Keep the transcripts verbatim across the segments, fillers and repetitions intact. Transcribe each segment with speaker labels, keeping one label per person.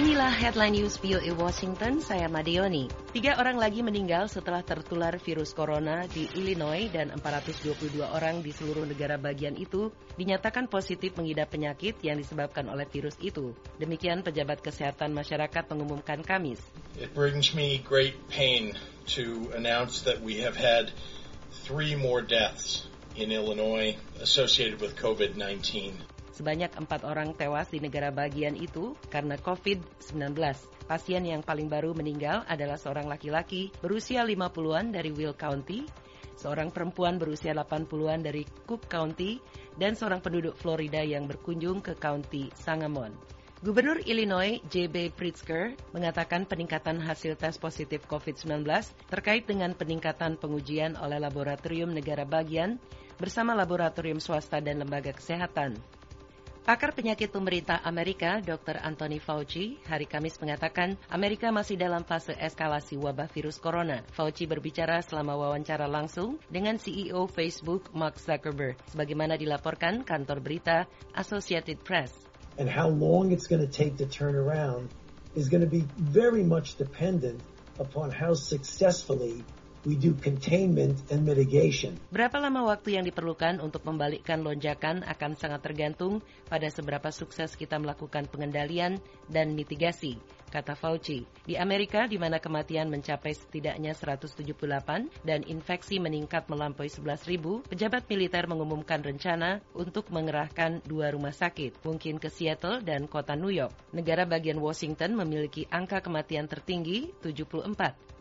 Speaker 1: Inilah Headline News V O A Washington, saya Madioni. Tiga orang lagi meninggal setelah tertular virus corona di Illinois dan empat ratus dua puluh dua orang di seluruh negara bagian itu dinyatakan positif mengidap penyakit yang disebabkan oleh virus itu. Demikian pejabat kesehatan masyarakat mengumumkan Kamis.
Speaker 2: It brings me great pain to announce that we have had three more deaths in Illinois associated with covid nineteen.
Speaker 1: Sebanyak empat orang tewas di negara bagian itu karena covid sembilan belas. Pasien yang paling baru meninggal adalah seorang laki-laki berusia lima puluhan dari Will County, seorang perempuan berusia delapan puluhan dari Cook County, dan seorang penduduk Florida yang berkunjung ke County Sangamon. Gubernur Illinois J B Pritzker mengatakan peningkatan hasil tes positif covid sembilan belas terkait dengan peningkatan pengujian oleh laboratorium negara bagian bersama laboratorium swasta dan lembaga kesehatan. Pakar penyakit pemerintah Amerika, doktor Anthony Fauci, hari Kamis mengatakan Amerika masih dalam fase eskalasi wabah virus corona. Fauci berbicara selama wawancara langsung dengan C E O Facebook, Mark Zuckerberg, sebagaimana dilaporkan kantor berita Associated Press.
Speaker 3: And how long it's going to take to turn around is going to be very much dependent upon how successfully we do containment and mitigation.
Speaker 1: Berapa lama waktu yang diperlukan untuk membalikkan lonjakan akan sangat tergantung pada seberapa sukses kita melakukan pengendalian dan mitigasi, kata Fauci. Di Amerika, di mana kematian mencapai setidaknya seratus tujuh puluh delapan dan infeksi meningkat melampaui sebelas ribu, pejabat militer mengumumkan rencana untuk mengerahkan dua rumah sakit, mungkin ke Seattle dan kota New York. Negara bagian Washington memiliki angka kematian tertinggi, tujuh puluh empat.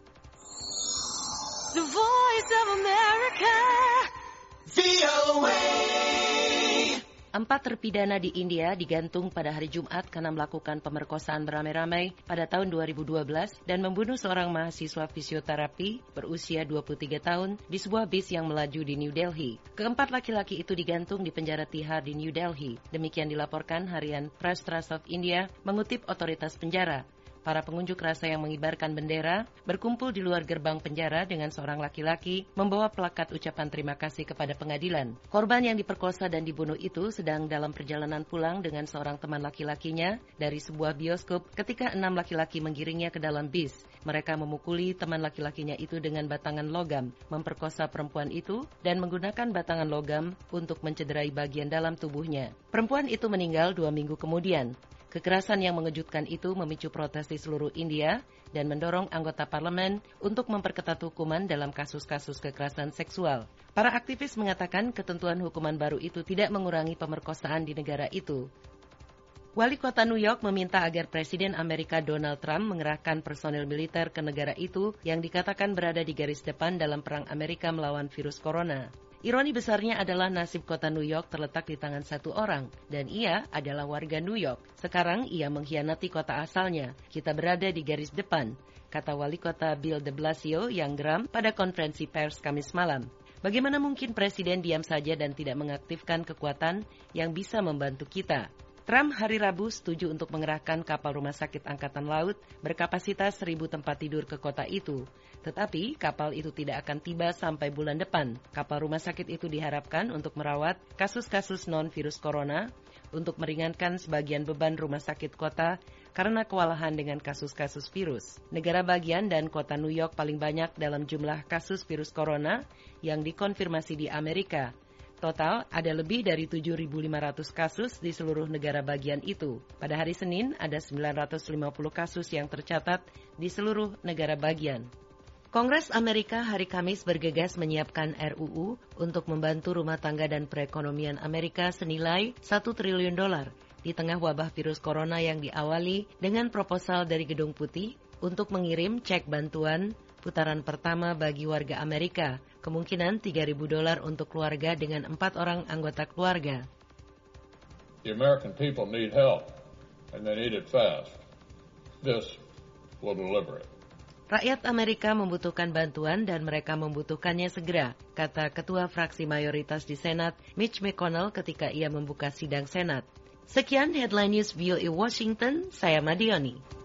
Speaker 4: The Voice of America, V O A.
Speaker 1: Empat terpidana di India digantung pada hari Jumat karena melakukan pemerkosaan beramai-ramai pada tahun dua ribu dua belas dan membunuh seorang mahasiswa fisioterapi berusia dua puluh tiga tahun di sebuah bis yang melaju di New Delhi. Keempat laki-laki itu digantung di penjara Tihar di New Delhi. Demikian dilaporkan harian Press Trust of India mengutip otoritas penjara. Para pengunjuk rasa yang mengibarkan bendera berkumpul di luar gerbang penjara dengan seorang laki-laki membawa plakat ucapan terima kasih kepada pengadilan. Korban yang diperkosa dan dibunuh itu sedang dalam perjalanan pulang dengan seorang teman laki-lakinya dari sebuah bioskop ketika enam laki-laki menggiringnya ke dalam bis. Mereka memukuli teman laki-lakinya itu dengan batangan logam, memperkosa perempuan itu, dan menggunakan batangan logam untuk mencederai bagian dalam tubuhnya. Perempuan itu meninggal dua minggu kemudian. Kekerasan yang mengejutkan itu memicu protes di seluruh India dan mendorong anggota parlemen untuk memperketat hukuman dalam kasus-kasus kekerasan seksual. Para aktivis mengatakan ketentuan hukuman baru itu tidak mengurangi pemerkosaan di negara itu. Wali kota New York meminta agar Presiden Amerika Donald Trump mengerahkan personil militer ke negara itu yang dikatakan berada di garis depan dalam perang Amerika melawan virus corona. Ironi besarnya adalah nasib kota New York terletak di tangan satu orang, dan ia adalah warga New York. Sekarang ia mengkhianati kota asalnya. Kita berada di garis depan, kata wali kota Bill de Blasio yang geram pada konferensi pers Kamis malam. Bagaimana mungkin presiden diam saja dan tidak mengaktifkan kekuatan yang bisa membantu kita? Trump hari Rabu setuju untuk mengerahkan kapal rumah sakit angkatan laut berkapasitas seribu tempat tidur ke kota itu. Tetapi kapal itu tidak akan tiba sampai bulan depan. Kapal rumah sakit itu diharapkan untuk merawat kasus-kasus non-virus corona, untuk meringankan sebagian beban rumah sakit kota karena kewalahan dengan kasus-kasus virus. Negara bagian dan kota New York paling banyak dalam jumlah kasus virus corona yang dikonfirmasi di Amerika. Total ada lebih dari tujuh ribu lima ratus kasus di seluruh negara bagian itu. Pada hari Senin ada sembilan ratus lima puluh kasus yang tercatat di seluruh negara bagian. Kongres Amerika hari Kamis bergegas menyiapkan R U U untuk membantu rumah tangga dan perekonomian Amerika senilai satu triliun dolar di tengah wabah virus corona yang diawali dengan proposal dari Gedung Putih untuk mengirim cek bantuan putaran pertama bagi warga Amerika, kemungkinan tiga ribu dolar untuk keluarga dengan empat orang anggota keluarga.
Speaker 5: The American people need help, and they need it fast. This will deliver it.
Speaker 1: Rakyat Amerika membutuhkan bantuan dan mereka membutuhkannya segera, kata Ketua Fraksi Mayoritas di Senat, Mitch McConnell ketika ia membuka sidang Senat. Sekian Headline News V O A Washington, saya Madioni.